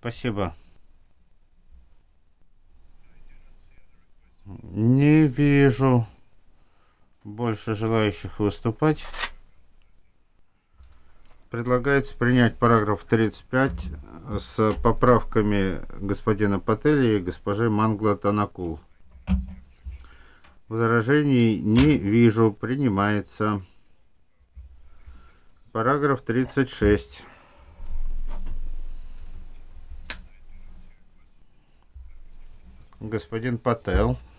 Спасибо. Не вижу больше желающих выступать. Предлагается принять параграф 35 с поправками господина Пателли и госпожи Мангла Танакул. Возражений не вижу. Принимается. Параграф 36. Господин Пател.